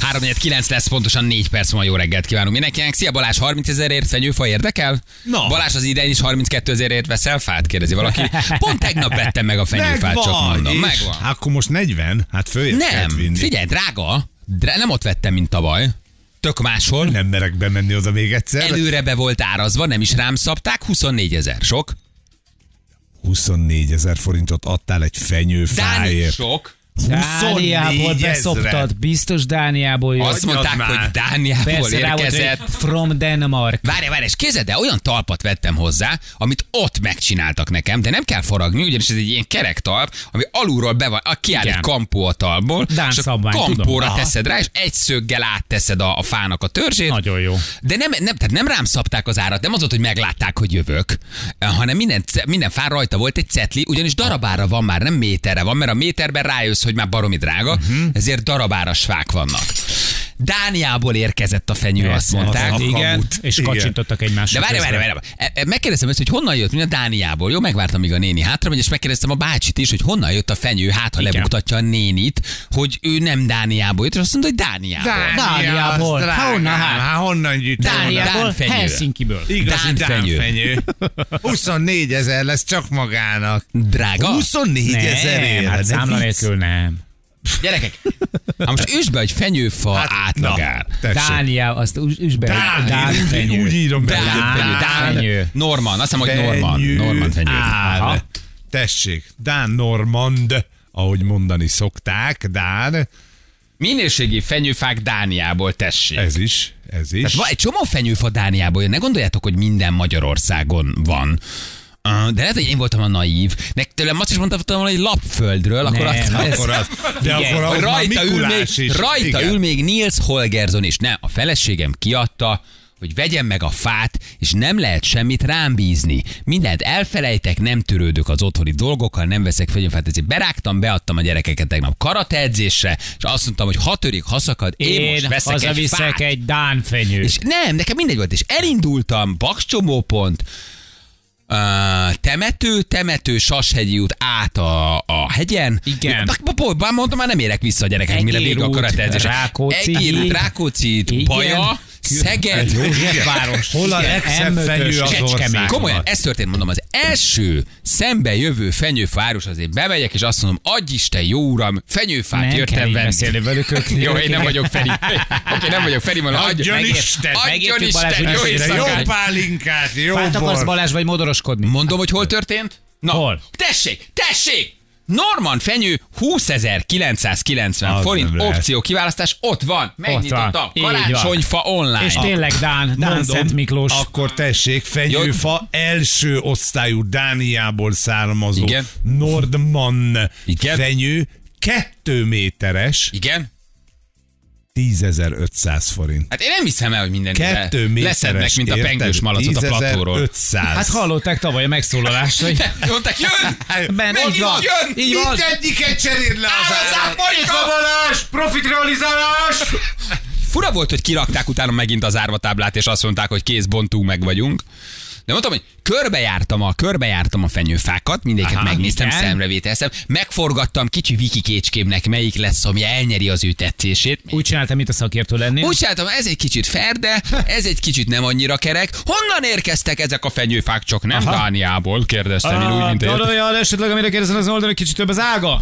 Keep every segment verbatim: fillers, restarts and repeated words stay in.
három négy kilenc lesz, pontosan négy perc van, jó reggelt kívánunk mindenkinek. Szia Balázs, harminc ezerért fenyőfa érdekel? No. Balázs az idején is harminckettő ezerért veszel fát? Kérdezi valaki. Pont tegnap vettem meg a fenyőfát, csak mondom. Megvan. Akkor most negyven, hát följebb Nem, vinni. figyelj, drága. Drá- nem ott vettem, mint tavaly. Tök máshol. Nem merek bemenni oda még egyszer. Előre be volt árazva, nem is rám szabták, huszonnégy ezer. Sok? huszonnégy ezer forintot adtál egy Dáni, fenyőfáért. sok. Dániából beszoptad, biztos Dániából jött. Azt mondták, már. hogy Dániából Persze, rá volt, érkezett. hogy from Denmark. Várj, várj, és kézzel, de olyan talpat vettem hozzá, amit ott megcsináltak nekem, de nem kell faragni, ugyanis ez egy ilyen kerek talp, ami alulról be van, kiáll egy Igen. kampó a talpból, Dán és a szabvány, kampóra tudom. teszed rá, és egy szöggel átteszed a, a fának a törzsét. Nagyon jó. De nem, nem, tehát nem rám szabták az árat, nem az volt, hogy meglátták, hogy jövök, hanem minden, minden fán rajta volt egy cetli, ugyanis darabára van már, nem méterre van, mert a méterben rájössz, hogy már baromi drága, uh-huh. ezért darabáras fák vannak. Dániából érkezett a fenyő, azt mondták. az a Igen, kamut. és Igen. kacsintottak egymásra. De várj, várj, várj, várj. Megkérdeztem ezt, hogy honnan jött, mint a Dániából. Jó, megvártam, míg a néni hátra megy, és megkérdeztem a bácsit is, hogy honnan jött a fenyő, hát ha Igen. lebuktatja a nénit, hogy ő nem Dániából jött, és azt mondta, hogy Dániából. Dániából. Dániából. Ha honnan, hát? Hát honnan gyűjtöm? Dániából, Dánfenyő. Helsinkiből. Igazi Dánfenyő. dánfenyő. huszonnégy ezer lesz csak magának. Drága? huszonnégy ezerért. Nem, hát számla nélkül nem. Gyerekek, ha most üsd be, hogy fenyőfa Hát, átlagár. na, tessék. Dániá, azt üs- üsd be. Dán, Dánfenyő. úgy írom be. Dán, Dán, Fenyő. Norman, azt hiszem, hogy Norman. Norman fenyő. Ár. Aha. Tessék, Dán Normand, ahogy mondani szokták, Dán. Minőségi fenyőfák Dániából, tessék. Ez is, ez is. Tehát van egy csomó fenyőfa Dániából jön. Ne gondoljátok, hogy minden Magyarországon van. Uh, De lehet, hogy én voltam a naív. Nek tőlem azt is mondtam volna, hogy lapföldről, akkor Nem, azt, ez- Akkor az, de Igen. akkor az már rajta, ül még, Mikulás is. rajta Igen. ül még Niels Holgersson is. Nem, a feleségem kiadta, hogy vegyem meg a fát, és nem lehet semmit rám bízni. Mindent elfelejtek, nem törődök az otthoni dolgokkal, nem veszek fenyőfát, ezért berágtam, beadtam a gyerekeket tegnap karateedzésre, és azt mondtam, hogy ha törik, ha szakad, én, Én most veszek egy hazaviszek fát. egy Dánfenyőt. És nem, nekem mindegy volt, és elindultam, Bakscsomópont, Uh, temető, temető, Sashegyi út át a, a hegyen. Igen. Bár mondtam, már nem érek vissza a gyerekek, mire Egér vége a út, karatedzés. Rákóczi Egér út, híd. Rákóczi híd, Igen. Baja, Szeged, Józsefváros. Hol a Igen, legszebb M ötös, fenyő az Kecskemét. országban? komolyan, ez történt, mondom, az első szembe jövő fenyőfárus, azért bemegyek, és azt mondom, adj Isten, jó uram, fenyőfát Nem kell jöttem így venni. beszélni velük. ők- Jó, én nem vagyok Feri. Oké, nem vagyok Feri, mondom, adj, Adjon megért- Isten, adjon megértjük Balázs, Isten, hogy jó mesélj, Jó éjszakát. pálinkát, jó Fát akarsz, bor. Balázs, vagy modoroskodni? Mondom, hogy hol történt? Na, Hol? Tessék, tessék! Norman fenyő húszezer-kilencszázkilencven Az forint nem lehet. opció kiválasztás, ott van, megnyitottam, van. Így karácsonyfa online. És tényleg Dán, Dán Mondom, Szent Miklós. akkor tessék, fenyőfa első osztályú Dániából származó Igen. Nordmann Igen. fenyő, kettő méteres, Igen? tízezer-ötszáz forint. Hát én nem hiszem el, hogy minden Kettő ide méteres, leszednek, mint a érted? pengős malacot a platóról. tízezer-ötszáz. Hát hallották tavaly a megszólalást, hogy Mondták, jön! Ben, Megint így van. jön! Így van. Mindegyiket cseréld le az árat. Balázs, profit realizálás! Fura volt, hogy kirakták utána megint az árvatáblát, és azt mondták, hogy kész, bontunk, meg vagyunk. De mondtam, hogy körbejártam a, körbejártam a fenyőfákat, mindegyiket Aha, megnéztem, igen. szemrevételeztem, megforgattam kicsi Viki kécskémnek, melyik lesz, ami elnyeri az ő tetszését. Úgy csináltam, mint a szakértő lennél. Úgy csináltam, ez egy kicsit ferde, ez egy kicsit nem annyira kerek. Honnan érkeztek ezek a fenyőfák, csak nem Aha. Dániából, kérdeztem én úgy, mint Ah, én. olyan esetleg, amire kérdezem az oldalon, kicsit több az ága.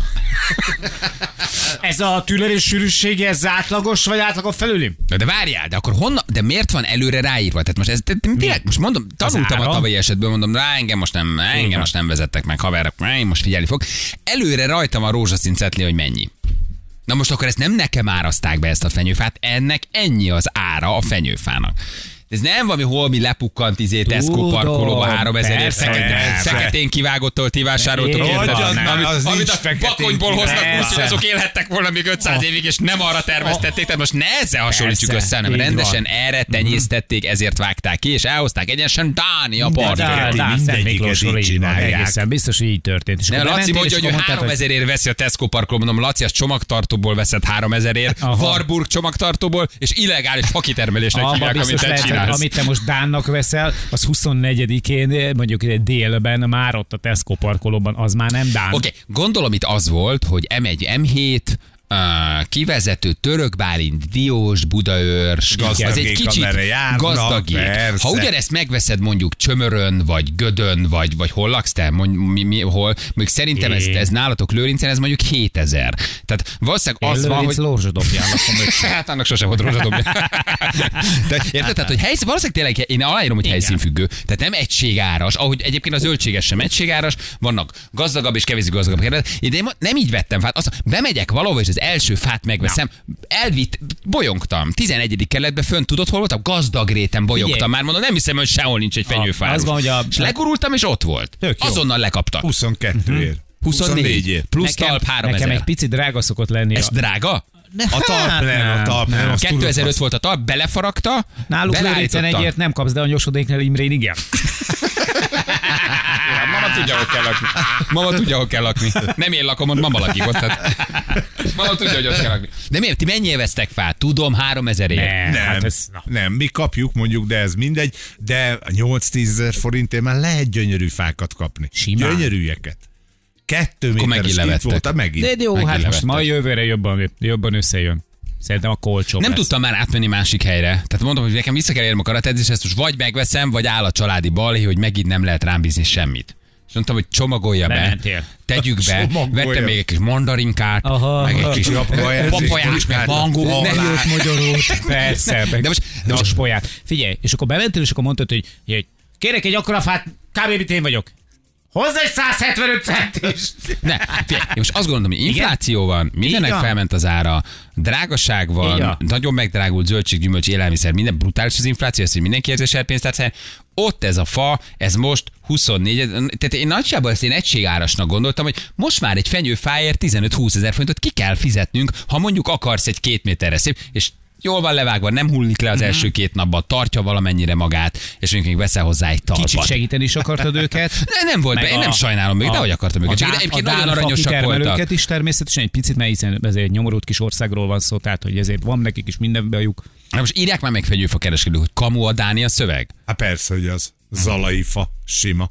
Ez a tülerés sűrűsége, ez átlagos, vagy átlagos felüli? De, de várjál, de akkor honnan, de miért van előre ráírva? Tehát most ez, de, de, tényleg, most mondom, tanultam a ára? tavalyi esetből, mondom, rá engem most nem, engem Igen. most nem vezettek meg haverok, én most figyelni fog. Előre rajtam a rózsaszín cetli, hogy mennyi. Na most akkor ezt nem nekem árazták be ezt a fenyőfát, ennek ennyi az ára a fenyőfának. Ez nem valami holmi lepukkant izé Tesco Tudom, parkolóba három ezerért persze, feketén, persze. feketén kivágott tolti vásároltok, Jó, érted? hogyan nem, Amit, az amit nincs a feketén bakonyból hoznak kivágott. úgyhogy azok élhettek volna még ötszáz évig, és nem arra terveztették, tehát most ne ezzel hasonlítsuk Persze, össze, hanem így rendesen van. erre tenyésztették, ezért vágták ki, és elhozták egyenesen Dánia partra. Dán- Dán Szent mindegyiket Miklósról így így van, csinálják. egészen biztos, hogy így történt. És Ne, akkor Laci bementél, mondja, és hogy ő akkor mondtad, három ezerért veszi a Tesco parkolóban, mondom, Laci, az csomagtartóból veszed három ezerért, Aha. Warburg csomagtartóból, és illegális fakitermelésnek Abba hívják, amit biztos te lehet, hogy csinálsz. amit te most Dánnak veszel, az huszonnegyedikén, mondjuk ide délben, már ott a Tesco parkolóban, az már nem Dán. Oké, okay. Gondolom itt az volt, hogy em egy, em hét, Uh, kivezető Török Bálint, Diós, Budaörs, az egy kicsit gazdagig. Ha ugyanezt megveszed mondjuk Csömörön, vagy Gödön, vagy, vagy hol laksz te, mondj, mi, mi, hol, még szerintem ez, ez nálatok Lőrincen, ez mondjuk hétezer. Tehát valószínűleg az van, hogy... Lózsadobján lakom. Hát annak sosem volt rózsadobján. Érted? Tehát, hogy helyszín, valószínűleg tényleg, én aláírom, hogy helyszínfüggő. Tehát nem egységáras, ahogy egyébként a zöldséges sem egységáras, vannak gazdagabb és kevésbé gazdagabb. De én nem így vettem fát. Azt, bemegyek valahol, és az első fát megveszem. Elvitt, bolyongtam. tizenegyedik kerületbe fönt tudod, hol voltam? Gazdagréten bolyongtam. Figyelj. Már mondom, nem hiszem, hogy sehol nincs egy fenyőfárus. A... És legurultam, és ott volt. Azonnal lekaptak. huszonkettőért. huszonnégy. Plusz nekem, talp háromezer. Nekem egy picit drága szokott lenni. Ez a... drága? A talp nem, a talp nem. kétezer-öt volt a talp, belefaragta, náluk Lőrincen egyért nem kapsz, de a Nyosodéknál Imrén igen. Mama tudja, hogy kell lakni. Mama tudja, hogy kell lakni. Nem én lakom, ott mama lakik ott. Tehát... Mama tudja, hogy ott kell lakni. De miért? Ti mennyire vesztek fát? Tudom, háromezerért. Nem, nem, hát ez, nem, mi kapjuk mondjuk, de ez mindegy, de nyolc-tízezer forintért már lehet gyönyörű fákat kapni. Simán. Gyönyörűeket. Kettő méteres itt volt, megint. De jó, hát most majd jövőre jobban, jobban összejön. Szerintem a kolcsó. Nem lesz. tudtam már átmenni másik helyre. Tehát mondom, hogy nekem vissza kell érnem a karatedz, és ezt most vagy megveszem, vagy áll a családi balhé, hogy megint nem lehet rám bízni semmit. És mondtam, hogy csomagolja be, Bementél. tegyük be, vettem még egy kis mandarinkát, aha, meg egy kis papajás, meg mangó. Ne jött magyarót. Persze, de most, de most spoját. Figyelj, és akkor bementél, és akkor mondtad, hogy, hogy kérek egy akkora fát, kb. Mint én vagyok. Hozzá egy száz hetvenöt centis! Ne, figyelj, most azt gondolom, hogy infláció van, mindennek felment az ára, drágaság van, igen, nagyon megdrágult zöldség, gyümölcs, élelmiszer, minden brutális az infláció, ezt, hogy mindenki érzi a serpénztárcáján. Ott ez a fa, ez most huszonnégy, tehát én nagyjából ezt én egységárasnak gondoltam, hogy most már egy fenyőfáért tizenöt-húsz ezer forintot ki kell fizetnünk, ha mondjuk akarsz egy két méterre szép, és jól van levágva, nem hullik le az első mm-hmm. két napban, tartja valamennyire magát, és mondjuk még veszel hozzá egy talpat. Kicsit segíteni is akartad őket. Ne, nem volt be, én nem sajnálom még, de hogy akartam őket. A, Csak a nagyon aranyosak voltak. Őket is természetesen egy picit, mert hiszen ezért egy nyomorult kis országról van szó, tehát hogy ezért van nekik is minden bejuk. Na most írják már meg fenyőfa kereskedők, hogy kamu a Dánia szöveg? Hát persze, hogy az. Zalai fa, sima.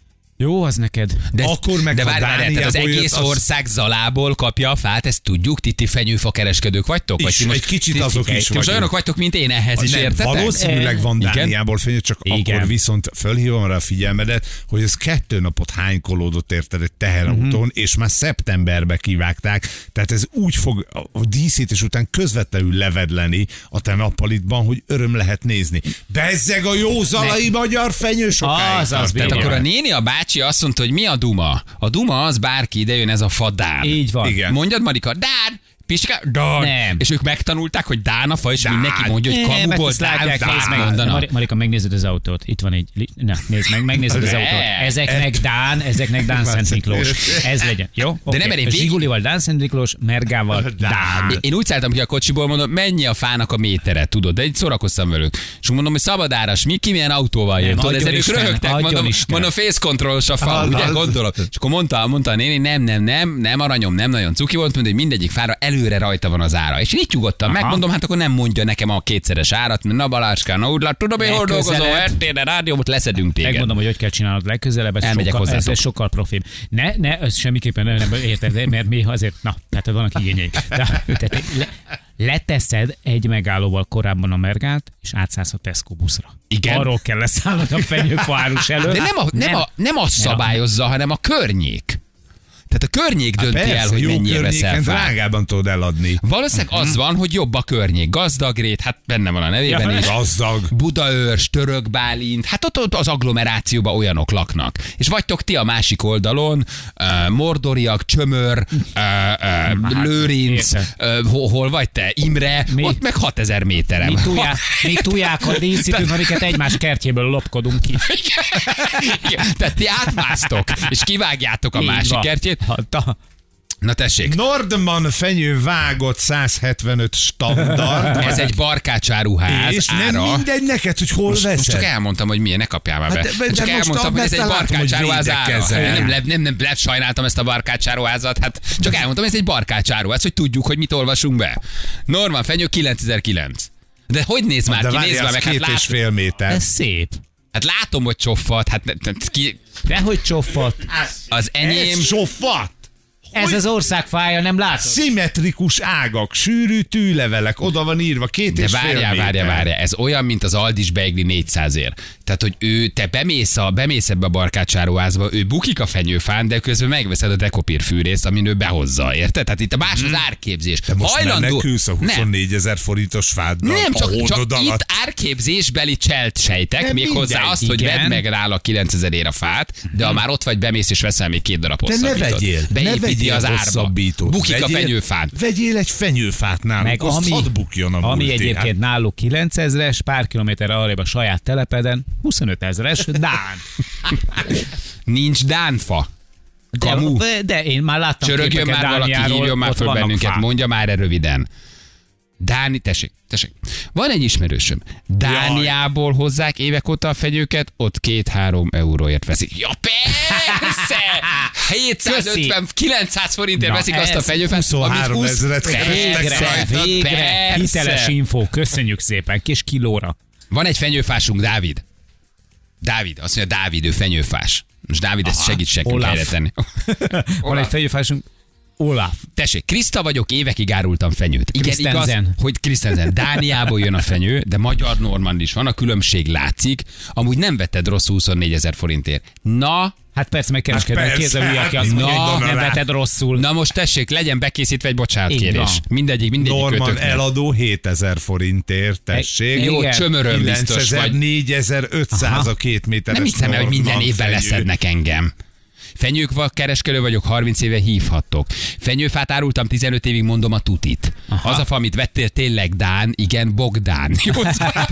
Jó, az neked. De, Akkor meg de várj, várj, tehát az egész az... ország zalából kapja a fát, ezt tudjuk, ti, ti fenyőfa kereskedők vagytok? Is, vagy ti most, egy kicsit ti, azok ti, is ti most olyanok vagytok, mint én ehhez a is, nem, értetek? Valószínűleg van Dániából fenyő, csak igen, akkor viszont fölhívom rá a figyelmedet, hogy ez kettő napot hánykolódott érted egy teherautón, uh-huh. és már szeptemberbe kivágták, tehát ez úgy fog a díszítés után közvetlenül levedleni a te nappalitban, hogy öröm lehet nézni. Bezzeg a jó zalai ne. magyar fenyő sokáig. Az, az tehát akkor a néni, a bácsi azt mondta, hogy mi a duma? A duma az bárki ide jön, ez a fa Dán. Így van. Igen. Mondjad, Marika, Dán! Pisika, Dán! Nem. És ők megtanulták, hogy Dán a fa, és Dán. Mindenki mondja, hogy kamuból Dán, Dán, Dán mondanak. Marika, megnézed az autót. Itt van egy... Na, nézd meg, megnézed az autót. Ezeknek Dán, ezeknek Dán Szent Miklós. Ez legyen, jó? De okay. nem elég. Zsigulival Dán Szent Miklós, Mergával Dán. Én úgy szálltam ki a kocsiból, mondom, mennyi a fának a métere, tudod? De így szórakoztam velük. És mondom, hogy szabadáras, mi, ki milyen autóval jön? Tudod, ezzel ők röhögtek, mondom, mondom, face controlos a fa, ugye, gondolom. És akkor mondta, mondta a néni, nem, nem, nem, nem aranyom, nem nagyon cuki volt, mondta, hogy mindegyik fára előre rajta van az ára. És így nyugodtan megmondom, hát akkor nem mondja nekem a kétszeres árat, mert na Balácska, na úgy lát, tudom én, hol dolgozol, értél, rádiót leszedünk téged. Megmondom, hogy hogy kell csinálnod legközelebb, ez, sokkal, ez, ez sokkal profibb. Ne, ne, ez semmiképpen nem, nem érted, mert mi azért, na, tehát vannak igényeik. De, tehát le, leteszed egy megállóval korábban a Mergát, és átszállsz a Tesco buszra. Igen. Arról kell leszállnod a fenyőfa árus elől. De nem, a, nem, nem, a, nem azt szabályozza, hanem a környék. Tehát a környék dönti hát persze, el, hogy mennyire veszel fát. Drágában tudod eladni. Valószínűleg uh-huh. az van, hogy jobb a környék. Gazdagrét, hát benne van a nevében ja, is. Gazdag. Budaörs, Török Bálint, hát ott, ott az agglomerációban olyanok laknak. És vagytok ti a másik oldalon, uh, Mordoriak, Csömör, uh, uh, Lőrinc, uh, hol, hol vagy te, Imre, mi? Ott meg hatezer méterem. Mi, tuják, mi tujákat díszítünk, amiket egymás kertjéből lopkodunk ki. Tehát ti átmásztok, és kivágjátok a így másik van. Kertjét. Na tessék. Nordman fenyő vágott száz hetvenöt standard. Ez egy barkácsáruház és ára. nem mindegy neked, hogy hol most, veszed. Most csak elmondtam, hogy milyen, ne kapjál már be. Hát, de, csak de elmondtam, hogy ez egy barkácsáruház ára. Nem, nem, nem, nem, nem sajnáltam ezt a barkácsáruházat. Hát csak elmondtam, hogy ez egy barkácsáruház, hogy tudjuk, hogy mit olvasunk be. Norman fenyő kilencezer-kilenc. De hogy néz már de ki? Nézd már meg. Két hát és fél méter. Ez szép. Hát látom, hogy csoffat. Hát ki... Dehogy csoffat. Az enyém... Ez csoffat? Ez az országfája, nem látod? Szimmetrikus ágak, sűrű tűlevelek, oda van írva két De és fél várjál, méter. várjál, várjál, ez olyan, mint az Aldis beigli négyszázért. Tehát, hogy ő, te bemész, a, bemész ebbe a barkácsáróházba, ő bukik a fenyőfán, de közben megveszed a dekopír fűrészt, amin ő behozza, érted? Tehát itt a más az árképzés. De most Hajlandó... menekülsz a Nem. huszonnégyezer forintos fáddal Nem, a csak, hódod csak alatt. itt árképzésbeli cselt sejtek, De még hozzá mindegy, azt, hogy igen. vedd meg nála kilencezerért a fát, de ha már ott vagy, bemész és veszel még két darab De ne hosszabbítót. vegyél, ne Beépíti vegyél az árba. hosszabbítót. Bukik a Vegyél- fenyőfán. Vegyél egy fenyőfát náluk, Meg azt ami, hadd bukjon a ami multi. egyébként náluk kilencezres, pár kilométerre arrébb a saját telepeden, huszonöt ezres, Dán. Nincs dánfa. Kamu. De, de én már láttam Csörögjön képeket már valaki, Dániáról, hívjon már ott föl vannak bennünket, fák. mondja már röviden. Dáni, tessék, tessék. Van egy ismerősöm. Dániából hozzák évek óta a fegyőket, ott két-három euróért veszik. Ja, persze! hétszázötven-kilencszáz forintért Na, veszik azt a ez fegyőfát, amit huszonhárom húsz ezret kerestek Végre, rajta. végre, Persze. hiteles info, köszönjük szépen, kis kilóra. Van egy fenyőfásunk, Dávid. Dávid, azt mondja, Dávid, ő fenyőfás. Most Dávid, ezt segíts nekünk Olaf. helyre tenni. Van egy fejőfásunk, Olaf. Tessék, Kriszta vagyok, évekig árultam fenyőt. Igen, igaz, Christensen. hogy Krisztensen. Dániából jön a fenyő, de magyar normand is van, a különbség látszik. Amúgy nem vetted rosszul huszonnégyezer forintért. Na, Hát persze, meg kereskedő, Hát kéz a persze, hülye, aki hát azt mondja, na, hogy nem rá. veted rosszul. na most tessék, legyen bekészítve egy Így bocsánatkérés. van. Mindegyik, mindegyik Norman kötöknél. eladó hétezer forintért, tessék. Jó, Igen. csömöröm biztos kilencezer, vagy. négyezer-ötszáz a két méteres Nem hiszem el, hogy minden Norman évben fenyő. leszednek engem. Fenyők kereskedő vagyok, harminc éve hívhattok. Fenyőfát árultam tizenöt évig, mondom a tutit. Aha. Az a fa, amit vettél, tényleg Dán, igen, Bogdán. Jó,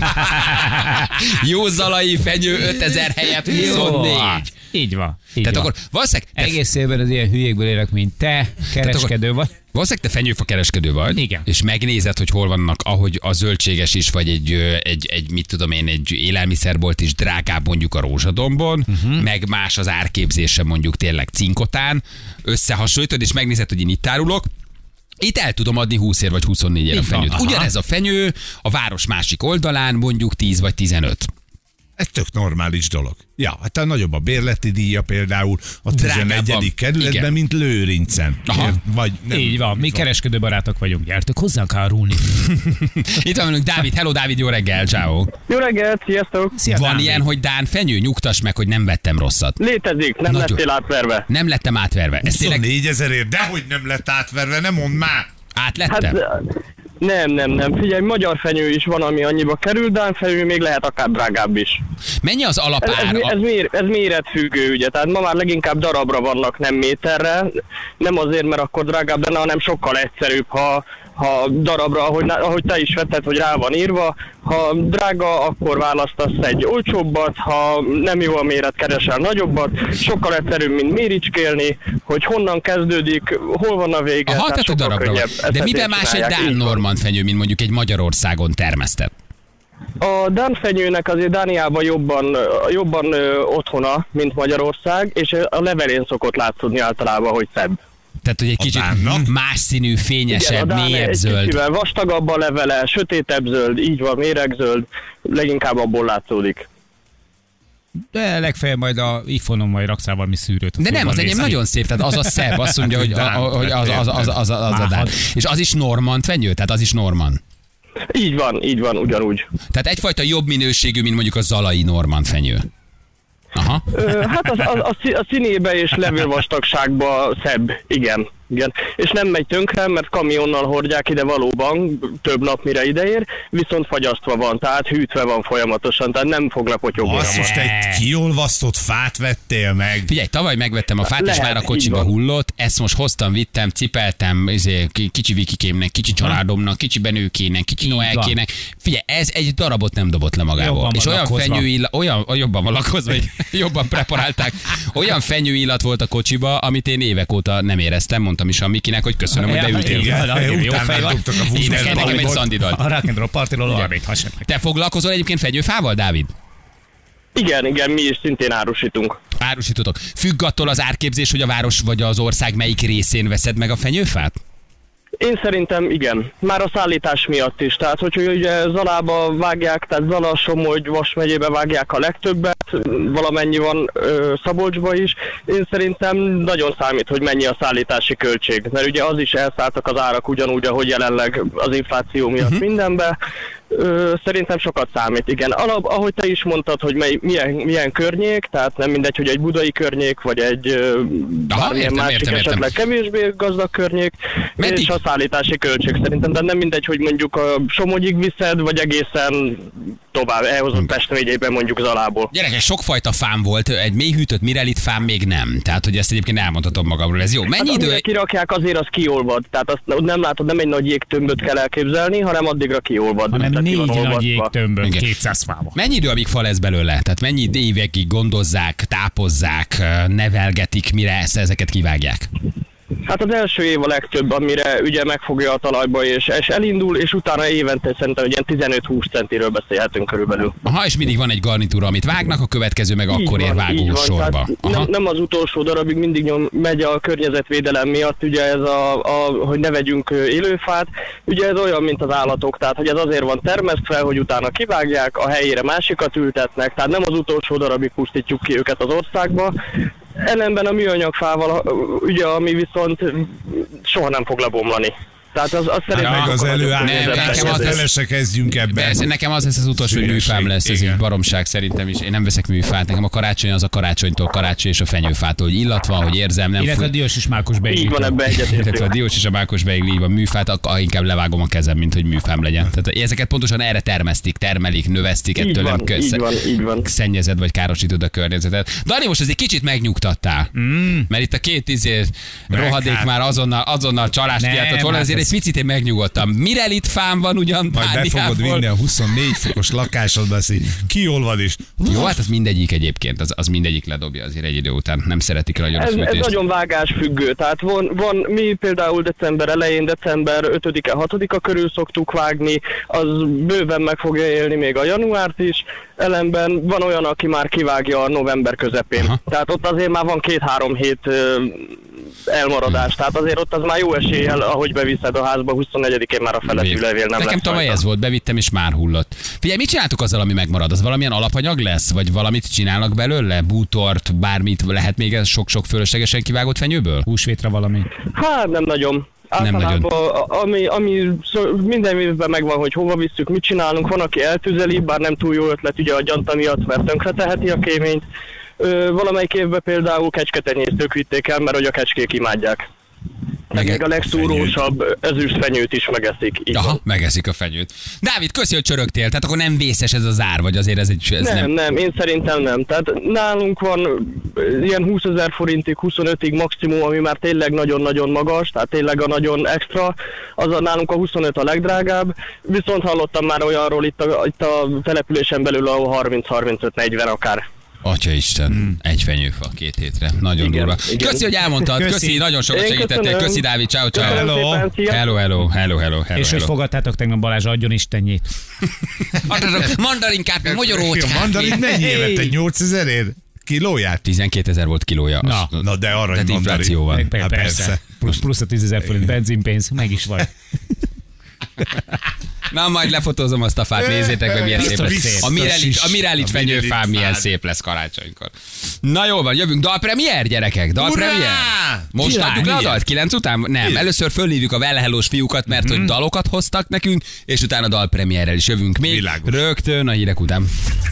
Jó zalai fenyő ötezer helyett huszonnégy. Így van. Így Tehát van. akkor valószínűleg te, Egész évben az ilyen hülyékből élek, mint te, kereskedő vagy. valószínűleg te fenyőfa kereskedő vagy, Igen. és megnézed, hogy hol vannak, ahogy a zöldséges is, vagy egy, ö, egy, egy mit tudom én, egy élelmiszerbolt is drágább mondjuk a Rózsadombon, uh-huh. meg más az árképzése mondjuk tényleg Cinkotán, összehasonlítod, és megnézed, hogy én itt árulok, itt el tudom adni húszért vagy huszonnégyért a Így van, fenyőt. aha. Ugyanez a fenyő a város másik oldalán mondjuk tíz vagy tizenöt. Ez tök normális dolog. Ja, hát a nagyobb a bérleti díja például a Drágábban. tizenegyedik kerületben, Igen. mint Lőrincen. Aha. Ért- Vagy nem, Így van, mi kereskedő barátok vagyunk, gyertek hozzánk árulni. Itt van velünk Dávid, hello Dávid, jó reggel, ciao. Jó reggelt, sziasztok! Szia, Van Dávid. ilyen, hogy Dán fenyő, nyugtass meg, hogy nem vettem rosszat. Létezik, nem Nagyon. lettél átverve. Nem lettem átverve. Ez tényleg huszonnégyezer, dehogy nem lett átverve, nem mondd már! átlettem? Hát nem, nem, nem. Figyelj, magyar fenyő is van, ami annyiba kerül, Dán fenyő még lehet akár drágább is. Mennyi az Ez, ez, alapár? ez, mér, ez méretfüggő, ugye, tehát ma már leginkább darabra vannak, nem méterre. Nem azért, mert akkor drágább lenne, hanem sokkal egyszerűbb, ha, ha darabra, ahogy, ahogy te is vetted, hogy rá van írva. Ha drága, akkor választasz egy olcsóbbat, ha nem jó a méret, keresel nagyobbat. Sokkal egyszerűbb, mint méricskélni, hogy honnan kezdődik, hol van a vége. Aha, tehát a sokkal darabra van. könnyebb. De Ezt miben így más egy csinálják, Dán így van. normand fenyő, mint mondjuk egy Magyarországon termesztett? A Dán fenyőnek azért Dániában jobban, jobban ö, otthona, mint Magyarország, és a levelén szokott látszódni általában, hogy szebb. Tehát, hogy egy A kicsit Dánnak? más színű, fényesebb, a Dán mélyebb egy zöld. kicsivel vastagabb a levele, sötétebb zöld, így van, méregzöld, leginkább abból látszódik. De legfeljebb majd a iPhone-on majd raksz rá valami szűrőt. De nem, az enyém nagyon szép, tehát az a szebb, azt mondja, hogy, a, a, hogy az, az, az, az, az, az a Dán. És az is normand fenyő, tehát az is normand. Így van, így van, ugyanúgy. Tehát egyfajta jobb minőségű, mint mondjuk a zalai normand fenyő. Aha. Ö, hát az, az, a, szí- a színébe és levélvastagságba szebb, igen. Igen. És nem megy tönkre, mert kamionnal hordják ide valóban több nap mire ideér, viszont fagyasztva van, tehát hűtve van folyamatosan, tehát nem fog lepotyogni. Azt most egy kiolvasztott fát vettél meg. Figyelj, tavaly megvettem a fát, és Lehet, már a így kocsiba van. hullott, ezt most hoztam, vittem, cipeltem, izé, ki- kicsi Vikikémnek, kicsi családomnak, kicsi Benőkének, kicsi Így Noelkének. Figyelj, ez egy darabot nem dobott le magából. Jobban És van olyan lakozva. fenyőillat, olyan, jobban van lakozva, vagy jobban preparálták, olyan fenyőillat volt a kocsiba, amit én évek óta nem éreztem, mondtam is a Mikinek, hogy köszönöm, hogy beültél. Igen, nagyon jó utána fej vagy. dobtak a Énekel Wunderbaumot. nekem egy szandidalt. A Rock'n'Roll Partyról arrét hasadnak. Te foglalkozol egyébként fenyőfával, Dávid? Igen, igen, mi is szintén árusítunk. Árusítotok. Függ attól az árképzés, hogy a város vagy az ország melyik részén veszed meg a fenyőfát? Én szerintem igen. Már a szállítás miatt is. Tehát, hogy ugye Zalába vágják, tehát Zala, Somogy, Vas megyébe vágják a legtöbbet, valamennyi van ö, Szabolcsba is. Én szerintem nagyon számít, hogy mennyi a szállítási költség. Mert ugye az is elszálltak az árak ugyanúgy, ahogy jelenleg az infláció miatt uh-huh. mindenbe. Ö, szerintem sokat számít, igen. Alap, ahogy te is mondtad, hogy mely, milyen, milyen környék, tehát nem mindegy, hogy egy budai környék, vagy egy ö, Aha, bármilyen értem, másik értem, értem. esetleg kevésbé gazdag környék, Meddig? és a szállítási költség szerintem, de nem mindegy, hogy mondjuk a Somogyig viszed, vagy egészen tovább, elhozott Pest megyében mondjuk Zalából. Gyerekek, sokfajta fám volt, egy mélyhűtött mirelit fám még nem. Tehát, hogy ezt egyébként elmondhatom magamról, ez jó. Mennyi hát, idő? Kirakják, azért az kiolvad, tehát azt nem látod, nem egy nagy jégtömböt kell elképzelni, hanem addigra kiolvad. Hanem Tehát ki négy van nagy olvadva. jégtömbön, Igen. kétszáz fával. Mennyi idő, amíg fa lesz belőle? Tehát mennyi évekig gondozzák, tápozzák, nevelgetik, mire ezt, ezeket kivágják? Hát az első év a legtöbb, amire ugye megfogja a talajba és, és elindul, és utána évente szerintem ilyen tizenöt-húsz centiről beszélhetünk körülbelül. Aha, és mindig van egy garnitúra, amit vágnak, a következő meg Így akkor ér van, így vágó van. sorba. Tehát Aha. Nem, nem az utolsó darabig mindig nyom, megy a környezetvédelem miatt, ugye ez a, a, hogy ne vegyünk élőfát, ugye ez olyan, mint az állatok, tehát hogy ez azért van termesztve, hogy utána kivágják, a helyére másikat ültetnek, tehát nem az utolsó darabig pusztítjuk ki őket az országba. Ellenben a műanyagfával, ugye, ami viszont soha nem fog lebomlani. Tehát az, az szerintem Meg az előállítás, az- tele se kezdjünk ebben. Ez, nekem az lesz az utolsó, hogy Hülyeség, műfám lesz, ez igen. egy baromság szerintem is. Én nem veszek műfát, nekem a karácsony az a karácsonytól, karácsony és a fenyőfától, hogy illat van, hogy érzem, nem Illetve a fut. diós és mákos így van, beigítő. ebbe Illetve a egyetértünk. diós és a mákos beigli, így van műfát, akkor inkább levágom a kezem, mint hogy műfám legyen. Tehát ezeket pontosan erre termesztik, termelik, növesztik, Így ettől van, nem köz, így van, így van. szennyezed vagy károsítod a környezetet. Dani, most azért kicsit megnyugtattál, mm. mert itt a két izé rohadék hát. már azonnal, azonnal csalást Nem, kiáltott volna, hát azért ez- egy picit én megnyugodtam. Mirelit fám van ugyan Majd be fogod Dániából. vinni a huszonnégy fokos lakásodba, ezt így kiolvad is. Jó, hát az mindegyik egyébként, az, az mindegyik ledobja azért egy idő után. Nem szeretik nagyon a Ez, ez fűtést. nagyon vágásfüggő, tehát van, van, mi például december elején, december ötödike, hatodika körül szoktuk vágni, az bőven meg fogja élni még a januárt is, ellenben van olyan, aki már kivágja a november közepén. Aha. Tehát ott azért már van két-három hét ö, elmaradás, tehát azért ott az már jó eséllyel, ahogy beviszed a házba, huszonnegyedikén már a feletű levél nem Nekem lesz tavaly rajta. ez volt, bevittem és már hullott. Figyelj, mit csináltuk azzal, ami megmarad? Az valamilyen alapanyag lesz? Vagy valamit csinálnak belőle? Bútort, bármit lehet még ez sok-sok fölöslegesen kivágott fenyőből? Húsvétra valami. Hát nem nagyon. Általában, a- ami, ami szó- minden évben megvan, hogy hova visszük, mit csinálunk, van, aki eltüzeli, bár nem túl jó ötlet ugye a gyanta miatt, mert tönkreteheti a kéményt. Ö, valamelyik évben például kecsketenyésztők vitték el, mert hogy a kecskék imádják. Meg még a legszúrósabb ezüstfenyőt is megeszik. Így Aha, van. megeszik a fenyőt. Dávid, köszi, hogy csörögtél, tehát akkor nem vészes ez az ár, vagy azért ez egy... Ez Nem, nem... nem, én szerintem nem. Tehát nálunk van ö, ilyen húszezer forintig, huszonötig maximum, ami már tényleg nagyon-nagyon magas, tehát tényleg a nagyon extra, az a, nálunk a huszonöt a legdrágább, viszont hallottam már olyanról itt a, itt a településen belül, ahol harminc-harmincöt-negyven akár. Atyaisten, mm. egy fenyőfa két hétre. Nagyon Igen, durva. igen. Köszi, hogy elmondtad. Köszi, Köszi. nagyon sokat Én segítettél. köszönöm. Köszi, Dávid. Ciao, ciao. Köszönöm Hello. szépen, szia. Hello, hello, hello, hello, hello. És hogy hello. fogadtátok tegnap Balázs adjon istenjét? Mandarinkát, meg A magyarócskát. mandarin mennyi Hey. évet? Egy nyolcezerért? Kilóját? tizenkétezer volt kilója. Na. Az- Na de arra Tehát egy mandarin. inflációval. Meg per- Hát persze. persze. Plusz, plusz a tízezer forint benzinpénz, meg is vagy. Na, majd lefotózom azt a fát, nézzétek meg, milyen szép Biztos lesz. szép. A Mirelit, a Mirelit A fenyőfám Mirelit milyen fád. szép lesz karácsonykor. Na jó van, jövünk. Dalpremier, gyerekek, dalpremier. Urrá! Most Király, adjuk le a milyen? dalt, kilenc után? Nem, először fölhívjuk a Well Hello-s fiúkat, mert hogy dalokat hoztak nekünk, és utána dalpremierrel is jövünk még. Világos. Rögtön a hírek után.